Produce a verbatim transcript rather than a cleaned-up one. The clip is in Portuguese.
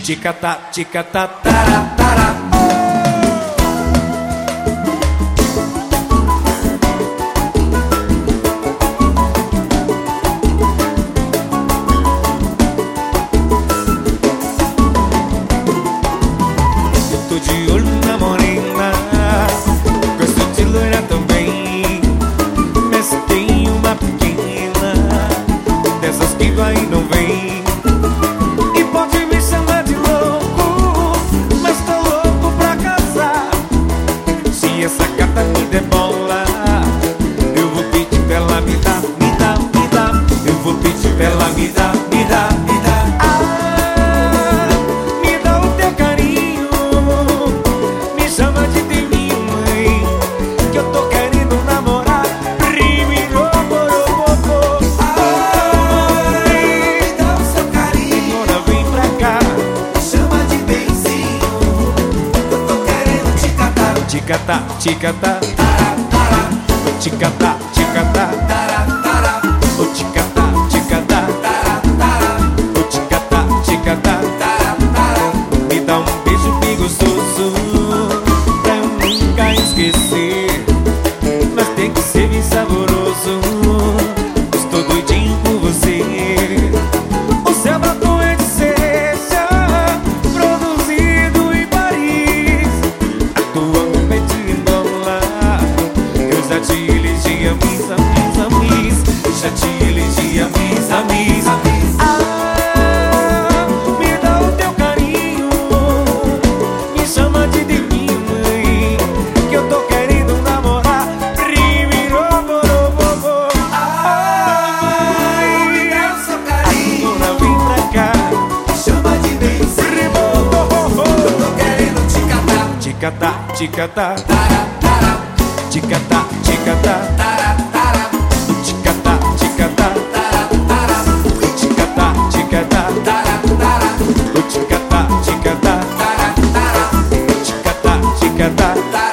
ticatá, ticatá, tará, tará. Tô de olho na morena, gosto de loira também. Mas tem uma pequena, dessas que vai e não vem. E pode me chamar de louco, mas tô louco pra casar. Se essa gata me der bola, eu vou pedir pra ela me dar, me dar, me dar. Eu vou pedir pra ela me dar, me dar, me dar. Chama de minha mãe, que eu tô querendo namorar. Primeiro, borobobô. Ai, me dá o seu carinho. Agora vem pra cá. Chama de benzinho, eu tô querendo te catar. Ticatá, ticatá, Tará, tará, ticatá, ticatá, tará, tará, o ticatá, ticatá, tará, tará, o ticatá, ticatá. tará, tará. Me dá um beijo bem gostoso pra eu nunca esquecer. Mas tem que ser bem saboroso. Estou doidinho por você. O seu batom é de cereja, produzido em Paris. A tua roupa é de Angola. Eu já te elegi a mis, a mis, a mis. Já te elegi a mis, a mis, a mis. Chama de minha mãe, que eu tô querendo namorar. Primeiro, borobobô. Ai, me dá o seu carinho. Agora vem pra cá. Chama de benzinho, eu tô querendo te catar. Ticatá, ticatá, Tará, tará, ticatá, ticatá, tará, tará, ticatá, ticatá, tará, tará, ticatá, ticatá, tará, tará, ticatá, ticatá, tará, tará, ticatá, ticatá. tará.